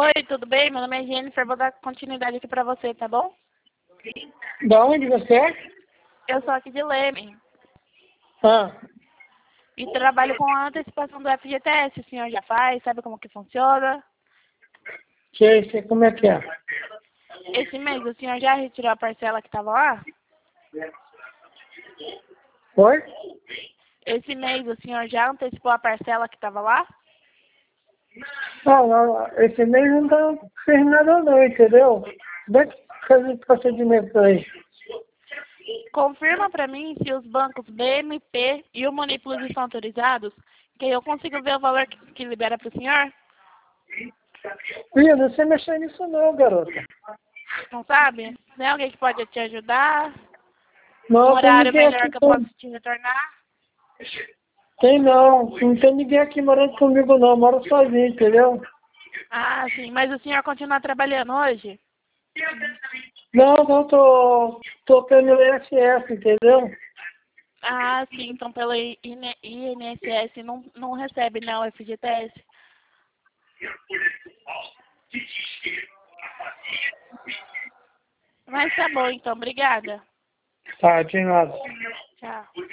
Oi, tudo bem? Meu nome é Jennifer, vou dar continuidade aqui pra você, tá bom? Da onde você é? Eu sou aqui de Leme Ah, e trabalho com a antecipação do FGTS. O senhor já faz? Sabe como que funciona? sei como é que é. Esse mês o senhor já retirou a parcela que estava lá? Oi? Esse mês o senhor já antecipou a parcela que estava lá? Não, esse mês não tá fez nada não, entendeu? Como é que faz esse procedimento aí? Confirma pra mim se os bancos BMP e o Moneyplus estão autorizados, que eu consigo ver o valor que libera pro senhor? Ih, eu não sei mexer nisso não, garota. Não sabe? Tem alguém que pode te ajudar? Um Não, tem horário ninguém melhor aqui, que eu possa te retornar? tem não. Não tem ninguém aqui morando comigo não, eu moro sozinho, entendeu? Ah, sim. Mas o senhor continua trabalhando hoje? Não, tô pelo INSS, entendeu? Ah, sim. Então pelo INSS não recebe, não, o FGTS. Mas tá bom, então. Obrigada. Tá, de nada. Tchau.